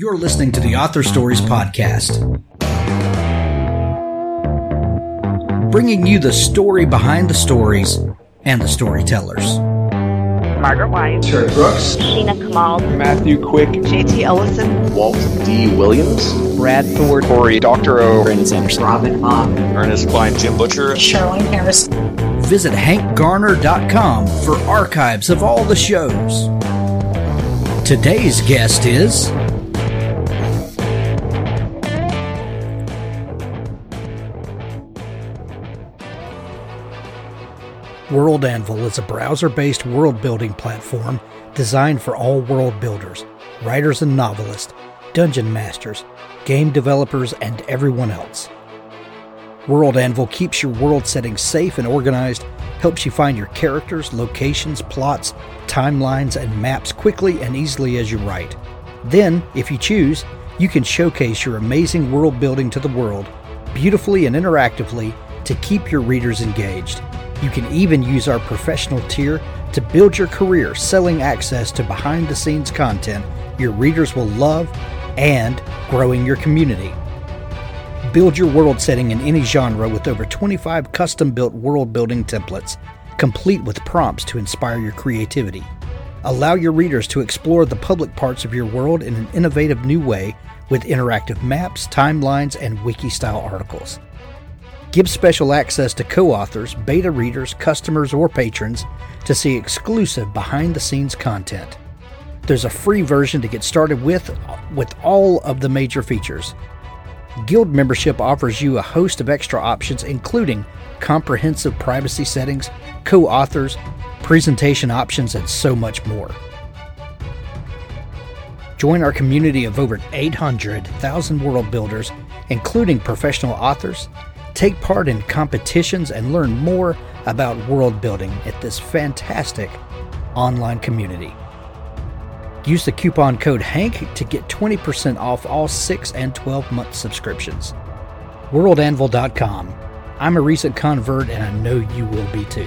You're listening to the Author Stories Podcast, bringing you the story behind the stories and the storytellers. Margaret White, Terry Brooks, Sheena Kamal, Matthew Quick, J.T. Ellison, Walt D. Williams, Brad Thor, Corey, Dr. O, Brandon Sanderson, Robin Mom, Ernest Klein, Jim Butcher, Sherwin Harris. Visit hankgarner.com for archives of all the shows. Today's guest is World Anvil is a browser-based world-building platform designed for all world builders, writers and novelists, dungeon masters, game developers, and everyone else. World Anvil keeps your world setting safe and organized, helps you find your characters, locations, plots, timelines, and maps quickly and easily as you write. Then, if you choose, you can showcase your amazing world building to the world, beautifully and interactively, to keep your readers engaged. You can even use our professional tier to build your career selling access to behind-the-scenes content your readers will love and growing your community. Build your world setting in any genre with over 25 custom-built world-building templates, complete with prompts to inspire your creativity. Allow your readers to explore the public parts of your world in an innovative new way with interactive maps, timelines, and wiki-style articles. Give special access to co-authors, beta readers, customers, or patrons to see exclusive behind-the-scenes content. There's a free version to get started with all of the major features. Guild membership offers you a host of extra options, including comprehensive privacy settings, co-authors, presentation options, and so much more. Join our community of over 800,000 world builders, including professional authors. Take part in competitions and learn more about world building at this fantastic online community. Use the coupon code HANK to get 20% off all 6 and 12-month subscriptions. WorldAnvil.com. I'm a recent convert, and I know you will be too.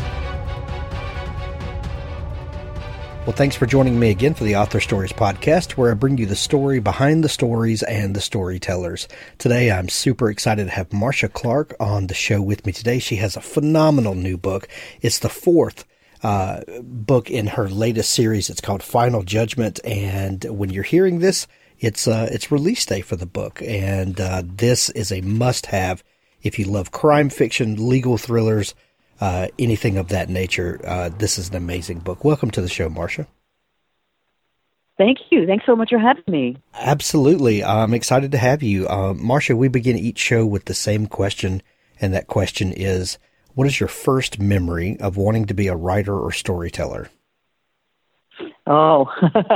Well, thanks for joining me again for the Author Stories Podcast, where I bring you the story behind the stories and the storytellers. Today, I'm super excited to have Marcia Clark on the show with me today. She has a phenomenal new book. It's the fourth book in her latest series. It's called Final Judgment, and when you're hearing this, it's release day for the book, and this is a must-have if you love crime fiction, legal thrillers, anything of that nature. This is an amazing book. Welcome to the show, Marcia. Thank you. Thanks so much for having me. Absolutely. I'm excited to have you. Marcia, we begin each show with the same question, and that question is, what is your first memory of wanting to be a writer or storyteller? Oh,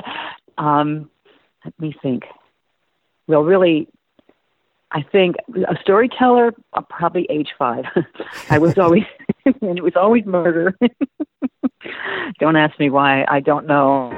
let me think. Well, really, I think a storyteller, probably age 5. I was always, and it was always murder. Don't ask me why. I don't know.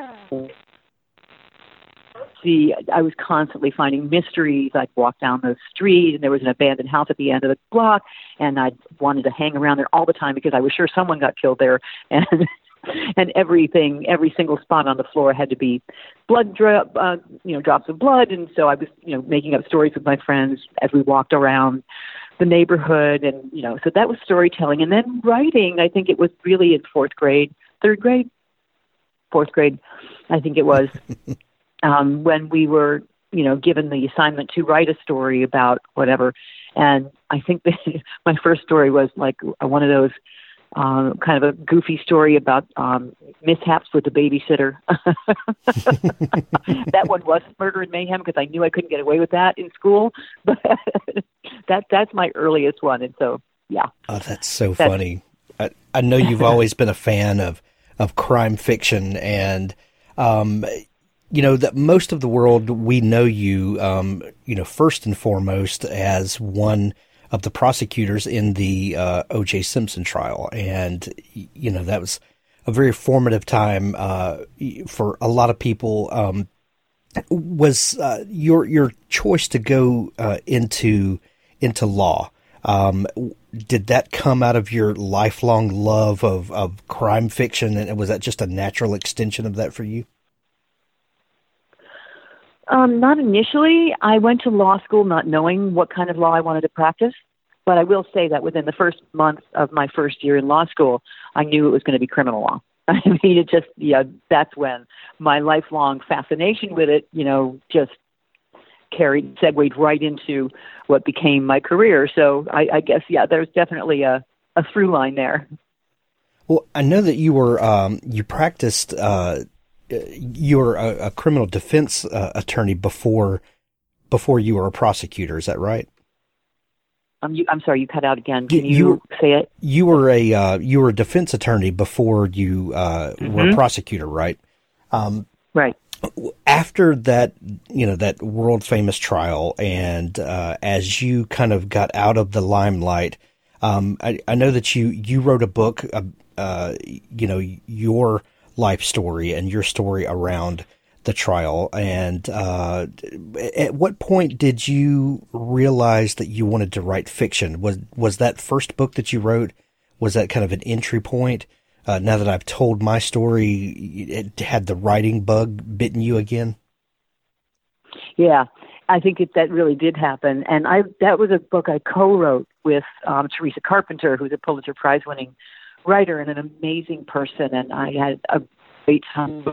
See, I was constantly finding mysteries. I'd walk down the street, and there was an abandoned house at the end of the block, and I wanted to hang around there all the time because I was sure someone got killed there, and everything, every single spot on the floor had to be blood drops of blood, and so I was, making up stories with my friends as we walked around the neighborhood, and so that was storytelling, and then writing. I think it was really in fourth grade, I think it was. When we were, given the assignment to write a story about whatever. And I think that my first story was like one of those kind of a goofy story about mishaps with the babysitter. That one was Murder and Mayhem because I knew I couldn't get away with that in school. But that's my earliest one. And so, yeah. Oh, that's so funny. I know you've always been a fan of crime fiction, and that most of the world, we know you, first and foremost as one of the prosecutors in the O.J. Simpson trial. And, that was a very formative time for a lot of people. Was your choice to go into law, did that come out of your lifelong love of crime fiction? And was that just a natural extension of that for you? Not initially. I went to law school not knowing what kind of law I wanted to practice. But I will say that within the first month of my first year in law school, I knew it was going to be criminal law. I mean, it just, that's when my lifelong fascination with it, just segued right into what became my career. So I guess, there's definitely a through line there. Well, I know that you were, you practiced, you were a criminal defense attorney before you were a prosecutor. Is that right? I'm sorry, you cut out again. Can you say it? You were a defense attorney before you were a prosecutor, right? Right. After that, that world famous trial, and as you kind of got out of the limelight, I know that you wrote a book, your life story and your story around the trial. And at what point did you realize that you wanted to write fiction? Was that first book that you wrote, was that kind of an entry point? Now that I've told my story, it had the writing bug bitten you again? Yeah, I think that really did happen. And that was a book I co-wrote with Teresa Carpenter, who's a Pulitzer Prize-winning writer and an amazing person. And I had a great time.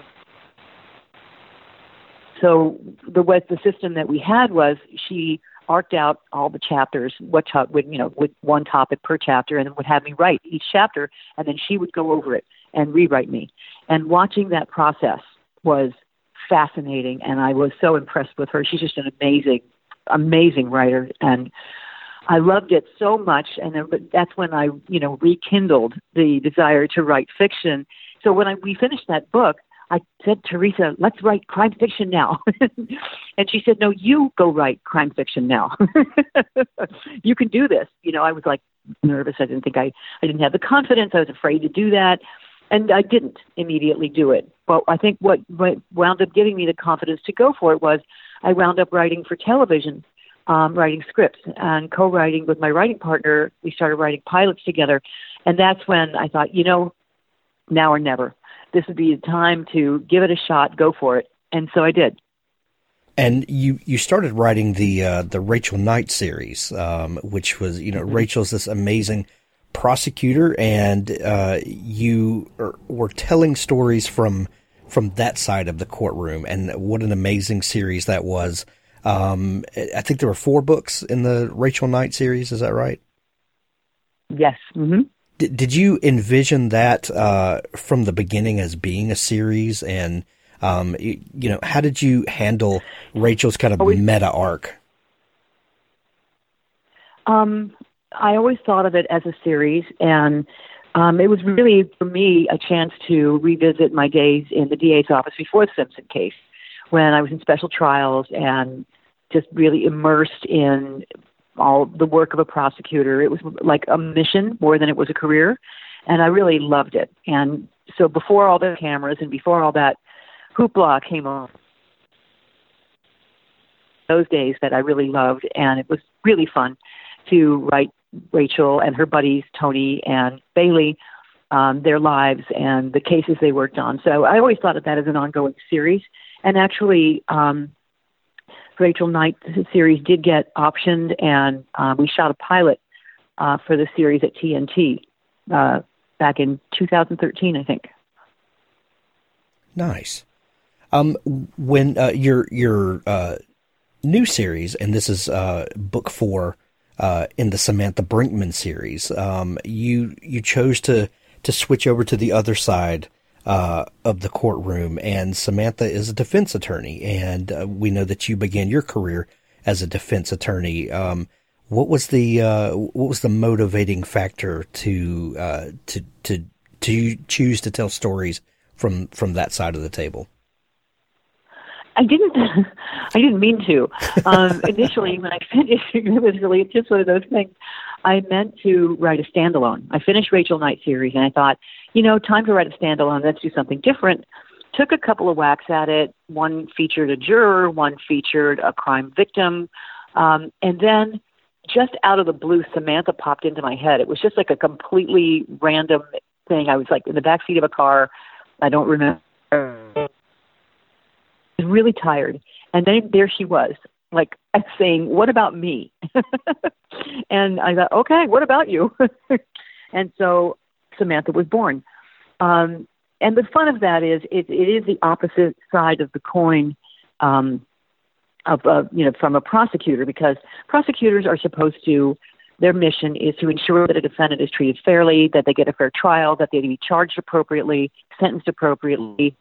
So the system that we had was she arced out all the chapters, with one topic per chapter, and then would have me write each chapter, and then she would go over it and rewrite me. And watching that process was fascinating, and I was so impressed with her. She's just an amazing, amazing writer, and I loved it so much. And that's when I, rekindled the desire to write fiction. So when we finished that book, I said, Teresa, let's write crime fiction now. And she said, no, you go write crime fiction now. You can do this. I was like nervous. I didn't think I didn't have the confidence. I was afraid to do that. And I didn't immediately do it. But I think what wound up giving me the confidence to go for it was I wound up writing for television, writing scripts and co-writing with my writing partner. We started writing pilots together. And that's when I thought, now or never. This would be the time to give it a shot, go for it. And so I did. And you started writing the Rachel Knight series, which was, Rachel's this amazing prosecutor, and you were telling stories from that side of the courtroom. And what an amazing series that was. I think there were 4 books in the Rachel Knight series. Is that right? Yes. Mm-hmm. Did you envision that from the beginning as being a series? And, how did you handle Rachel's kind of meta arc? I always thought of it as a series, and it was really, for me, a chance to revisit my days in the DA's office before the Simpson case, when I was in special trials and just really immersed in all the work of a prosecutor. It was like a mission more than it was a career, and I really loved it. And so before all the cameras and before all that hoopla came on, those days that I really loved, and it was really fun to write Rachel and her buddies, Tony and Bailey, their lives and the cases they worked on. So I always thought of that as an ongoing series. And actually, Rachel Knight series did get optioned, and we shot a pilot for the series at TNT back in 2013, I think. Nice. When your new series, and this is book 4 in the Samantha Brinkman series, you chose to switch over to the other side of the courtroom, and Samantha is a defense attorney, and we know that you began your career as a defense attorney. What was the motivating factor to choose to tell stories from that side of the table? I didn't mean to. Initially, when I finished, it was really just one of those things. I meant to write a standalone. I finished Rachel Knight series, and I thought, time to write a standalone. Let's do something different. Took a couple of whacks at it. One featured a juror, one featured a crime victim. And then just out of the blue, Samantha popped into my head. It was just like a completely random thing. I was like in the backseat of a car. I don't remember. really tired. And then there she was, like saying, "What about me?" And I thought, "Okay, what about you?" And so Samantha was born. And the fun of that is it is the opposite side of the coin from a prosecutor, because prosecutors are supposed to, their mission is to ensure that a defendant is treated fairly, that they get a fair trial, that they be charged appropriately, sentenced appropriately,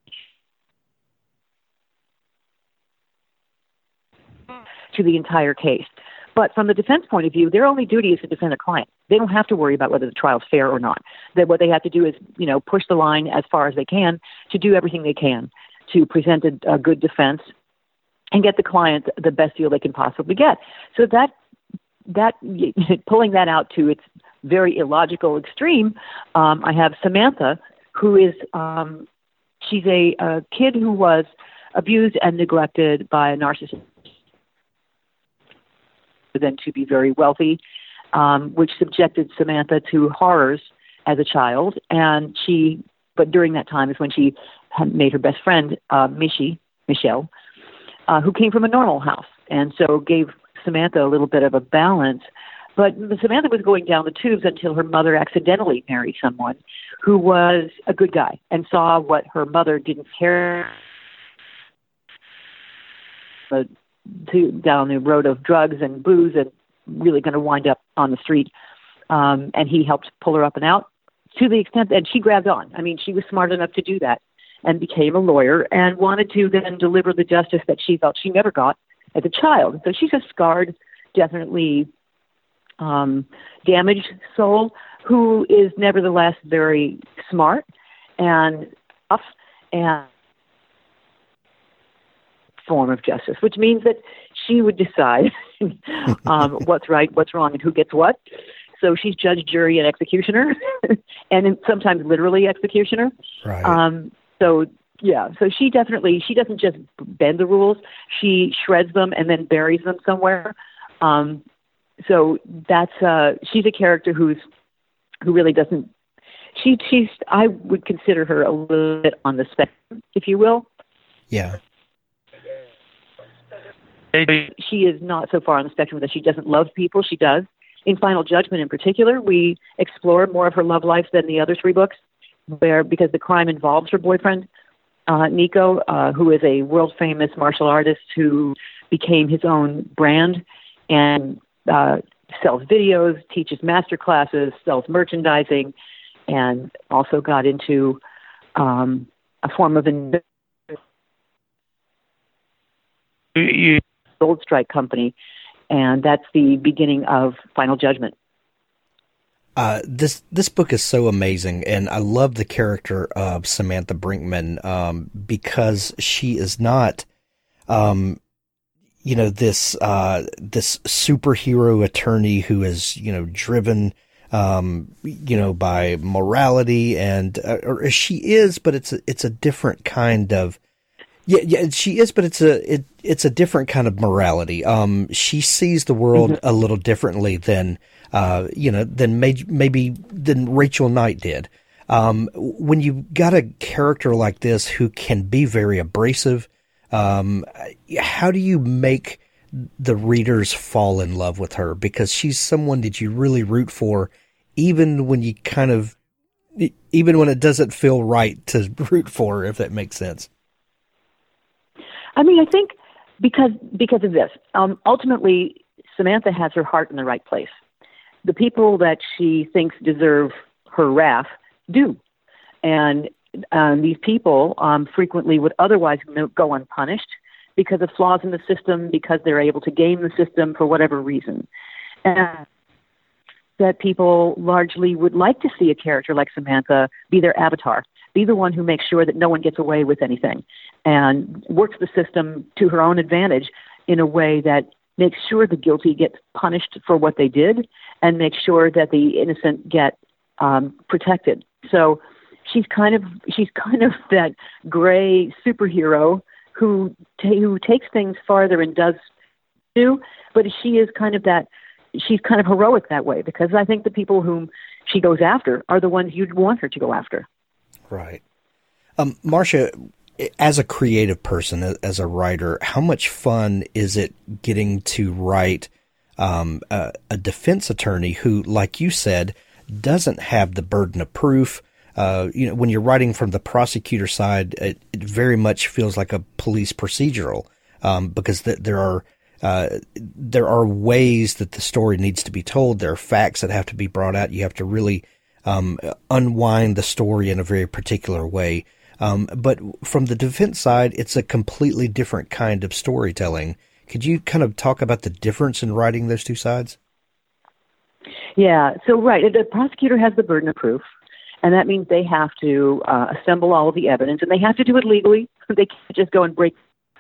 to the entire case. But from the defense point of view, their only duty is to defend a client. They don't have to worry about whether the trial is fair or not. That what they have to do is, push the line as far as they can to do everything they can to present a good defense and get the client the best deal they can possibly get. So that pulling that out to its very illogical extreme, I have Samantha, who is she's a kid who was abused and neglected by a narcissist, then to be very wealthy, which subjected Samantha to horrors as a child. But during that time is when she had made her best friend, Michelle, who came from a normal house, and so gave Samantha a little bit of a balance. But Samantha was going down the tubes until her mother accidentally married someone who was a good guy and saw what her mother didn't care down the road of drugs and booze and really going to wind up on the street. And he helped pull her up and out to the extent that she grabbed on. I mean, she was smart enough to do that and became a lawyer and wanted to then deliver the justice that she felt she never got as a child. So she's a scarred, definitely damaged soul who is nevertheless very smart and tough and form of justice, which means that she would decide what's right, what's wrong, and who gets what. So she's judge, jury, and executioner, and sometimes literally executioner. Right. So she doesn't just bend the rules; she shreds them and then buries them somewhere. So that's she's a character who really doesn't. I would consider her a little bit on the spectrum, if you will. Yeah. She is not so far on the spectrum that she doesn't love people. She does. In Final Judgment, in particular, we explore more of her love life than the other three books, because the crime involves her boyfriend, Nico, who is a world-famous martial artist who became his own brand and sells videos, teaches master classes, sells merchandising, and also got into a form of Gold Strike Company, and that's the beginning of Final Judgment. This book is so amazing, and I love the character of Samantha Brinkman because she is not, this superhero attorney who is driven, by morality, and or she is, but it's a different kind of. Yeah, she is, but it's a different kind of morality. She sees the world a little differently than Rachel Knight did. When you got a character like this who can be very abrasive, how do you make the readers fall in love with her? Because she's someone that you really root for, even when it doesn't feel right to root for her, if that makes sense. I mean, I think because of this, ultimately, Samantha has her heart in the right place. The people that she thinks deserve her wrath do. And these people frequently would otherwise go unpunished because of flaws in the system, because they're able to game the system for whatever reason. And that people largely would like to see a character like Samantha be their avatar, be the one who makes sure that no one gets away with anything and works the system to her own advantage in a way that makes sure the guilty get punished for what they did and makes sure that the innocent get protected. So she's kind of that gray superhero who takes things farther and does do, but she is kind of that. She's kind of heroic that way, because I think the people whom she goes after are the ones you'd want her to go after. Right. Marcia, as a creative person, as a writer, how much fun is it getting to write a defense attorney who, like you said, doesn't have the burden of proof? When you're writing from the prosecutor side, it very much feels like a police procedural, because there are ways that the story needs to be told. There are facts that have to be brought out. You have to really unwind the story in a very particular way. But from the defense side, it's a completely different kind of storytelling. Could you kind of talk about the difference in writing those two sides? Yeah, so right, the prosecutor has the burden of proof, and that means they have to assemble all of the evidence, and they have to do it legally. They can't just go and break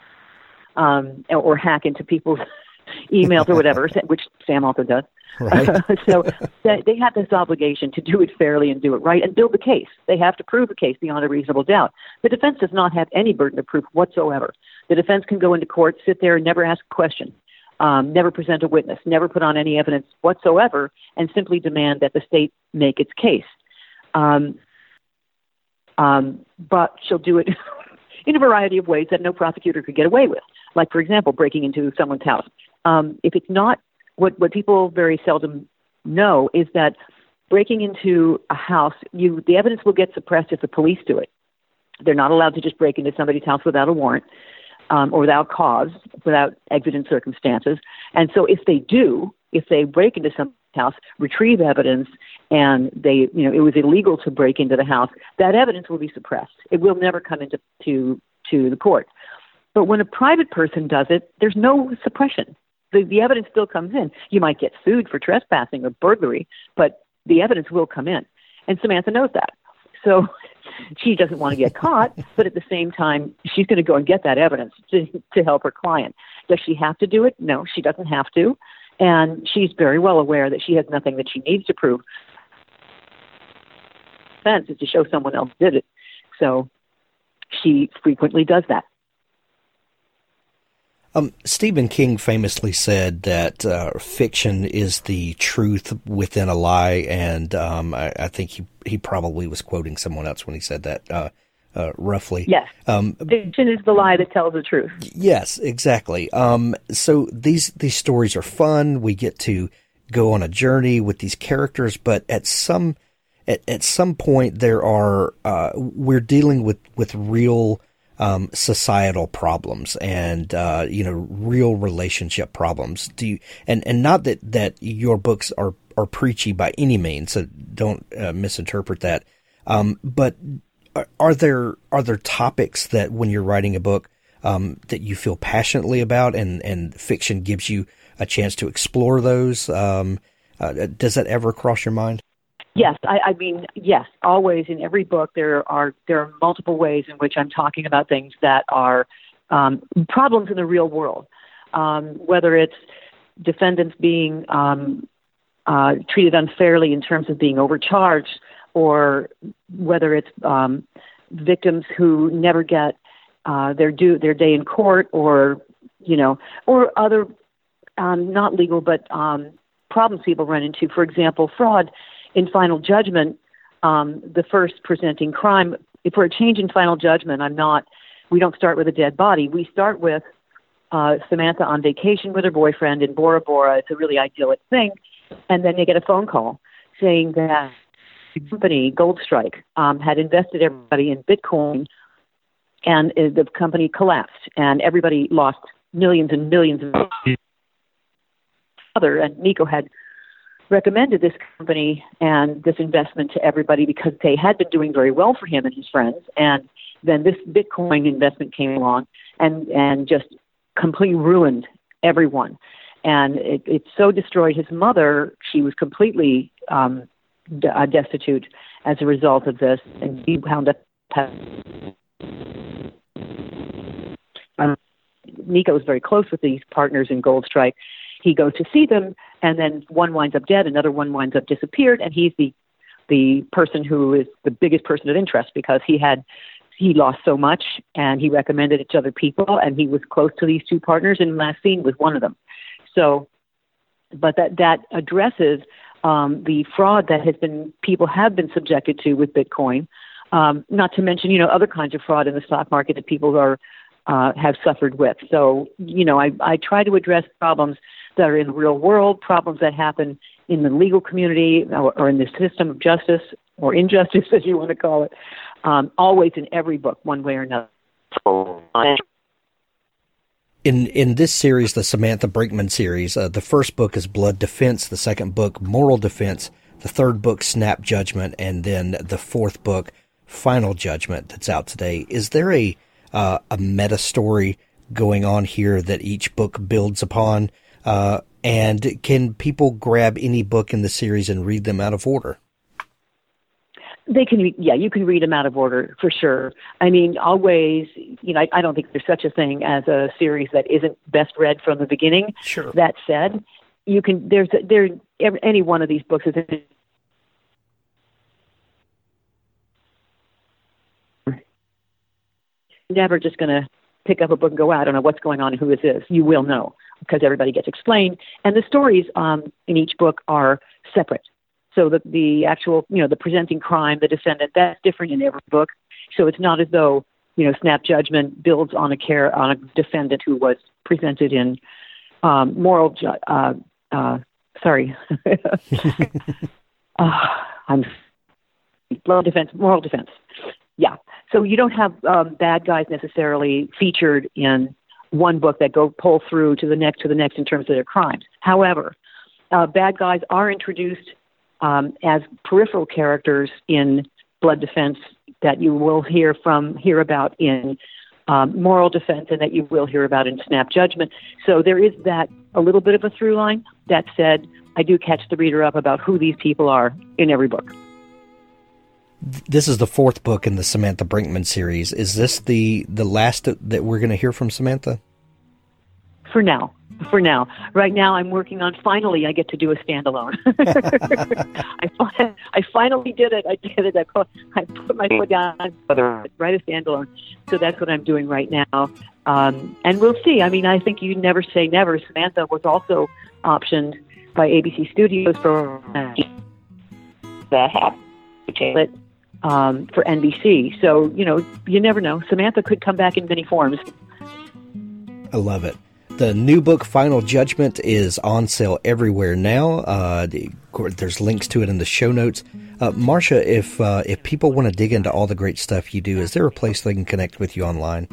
or hack into people's emails or whatever, which Sam also does. Right. So they have this obligation to do it fairly and do it right and build the case. They have to prove a case beyond a reasonable doubt. The defense does not have any burden of proof whatsoever. The defense can go into court, sit there, and never ask a question, never present a witness, never put on any evidence whatsoever, and simply demand that the state make its case. But she'll do it in a variety of ways that no prosecutor could get away with. Like, for example, breaking into someone's house. If it's not what people very seldom know is that breaking into a house, the evidence will get suppressed if the police do it. They're not allowed to just break into somebody's house without a warrant or without cause, without exigent circumstances. And so if they break into somebody's house, retrieve evidence, and it was illegal to break into the house, that evidence will be suppressed. It will never come into to the court. But when a private person does it, there's no suppression. The evidence still comes in. You might get sued for trespassing or burglary, but the evidence will come in. And Samantha knows that. So she doesn't want to get caught, but at the same time, she's going to go and get that evidence to help her client. Does she have to do it? No, she doesn't have to. And she's very well aware that she has nothing that she needs to prove. Defense is to show someone else did it. So she frequently does that. Stephen King famously said that fiction is the truth within a lie, and I think he probably was quoting someone else when he said that, roughly. Yes, fiction is the lie that tells the truth. Yes, exactly. So these stories are fun. We get to go on a journey with these characters, but at some point we're dealing with real societal problems and real relationship problems. And not that your books are preachy by any means, so don't misinterpret that. But are there topics that when you're writing a book that you feel passionately about, and fiction gives you a chance to explore those? Does that ever cross your mind? Yes, I mean, yes, always in every book there are multiple ways in which I'm talking about things that are problems in the real world, whether it's defendants being treated unfairly in terms of being overcharged, or whether it's victims who never get their day in court, or other not legal but problems people run into. For example, fraud. In final judgment, the first presenting crime, for a change in final judgment, we don't start with a dead body. We start with Samantha on vacation with her boyfriend in Bora Bora. It's a really idyllic thing. And then they get a phone call saying that the company, Goldstrike, had invested everybody in Bitcoin, and the company collapsed, and everybody lost millions and millions of dollars. And Nico had recommended this company and this investment to everybody because they had been doing very well for him and his friends. And then this Bitcoin investment came along and just completely ruined everyone. And it so destroyed his mother. She was completely destitute as a result of this. And he wound up Nico was very close with these partners in Goldstrike. He goes to see them, and then one winds up dead, another one winds up disappeared, and he's the person who is the biggest person of interest because he lost so much, and he recommended it to other people, and he was close to these two partners, and last scene was one of them. So, but that addresses the fraud that people have been subjected to with Bitcoin, Not to mention, other kinds of fraud in the stock market that people have suffered with. So, I try to address problems that are in the real world, problems that happen in the legal community or in the system of justice or injustice, as you want to call it, always in every book, one way or another. In this series, the Samantha Brinkman series, the first book is Blood Defense, the second book, Moral Defense, the third book, Snap Judgment, and then the fourth book, Final Judgment, that's out today. Is there a meta story going on here that each book builds upon? And can people grab any book in the series and read them out of order? They can, you can read them out of order for sure. I mean, always, I don't think there's such a thing as a series that isn't best read from the beginning. Sure. That said, you can. Any one of these books is never just going to pick up a book and go, I don't know what's going on and who is this. You will know because everybody gets explained, and the stories in each book are separate. So the actual, the presenting crime, the defendant, that's different in every book. So it's not as though, Snap Judgment builds on a defendant who was presented in Moral Defense. Yeah. So you don't have bad guys necessarily featured in one book that pull through to the next in terms of their crimes. However, bad guys are introduced as peripheral characters in Blood Defense that you will hear about in Moral Defense and that you will hear about in Snap Judgment. So there is that a little bit of a through line. That said, I do catch the reader up about who these people are in every book. This is the fourth book in the Samantha Brinkman series. Is this the last that we're going to hear from Samantha? For now. Right now, I'm working on, finally, I get to do a standalone. I finally did it. I put my foot down, write a standalone. So that's what I'm doing right now. And we'll see. I mean, I think you never say never. Samantha was also optioned by ABC Studios for NBC. So, you never know. Samantha could come back in many forms. I love it. The new book, Final Judgment, is on sale everywhere now. There's links to it in the show notes. Marsha, if people want to dig into all the great stuff you do, is there a place they can connect with you online?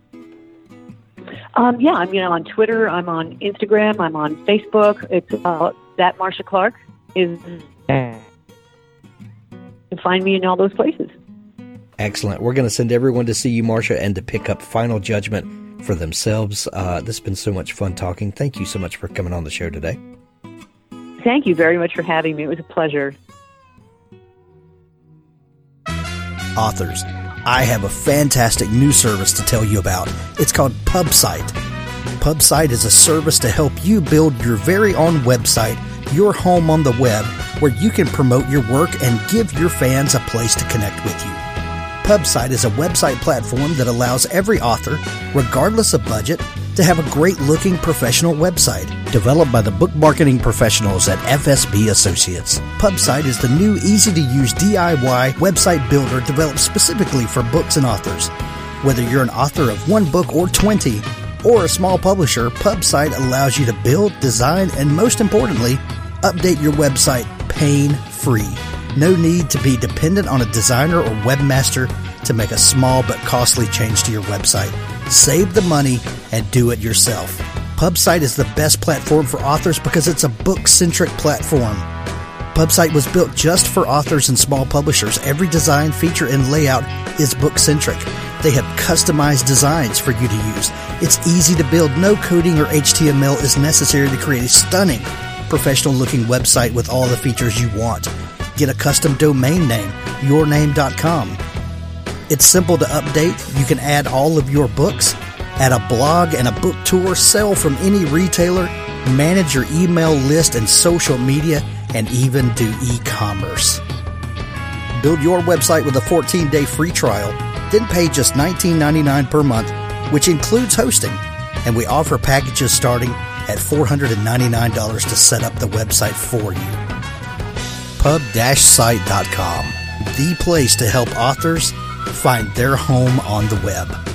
I'm on Twitter. I'm on Instagram. I'm on Facebook. It's that Marsha Clark is. You can find me in all those places. Excellent. We're going to send everyone to see you, Marsha, and to pick up Final Judgment for themselves. This has been so much fun talking. Thank you so much for coming on the show today. Thank you very much for having me. It was a pleasure. Authors, I have a fantastic new service to tell you about. It's called PubSite. PubSite is a service to help you build your very own website, your home on the web, where you can promote your work and give your fans a place to connect with you. PubSite is a website platform that allows every author, regardless of budget, to have a great-looking professional website. Developed by the book marketing professionals at FSB Associates, PubSite is the new, easy-to-use DIY website builder developed specifically for books and authors. Whether you're an author of one book or 20, or a small publisher, PubSite allows you to build, design, and most importantly, update your website pain-free. No need to be dependent on a designer or webmaster to make a small but costly change to your website. Save the money and do it yourself. PubSite is the best platform for authors because it's a book-centric platform. PubSite was built just for authors and small publishers. Every design, feature, and layout is book-centric. They have customized designs for you to use. It's easy to build. No coding or HTML is necessary to create a stunning, professional-looking website with all the features you want. Get a custom domain name, yourname.com. It's simple to update. You can add all of your books, add a blog and a book tour, sell from any retailer, manage your email list and social media, and even do e-commerce. Build your website with a 14-day free trial, then pay just $19.99 per month, which includes hosting. And we offer packages starting at $499 to set up the website for you. Pub-site.com. the place to help authors find their home on the web.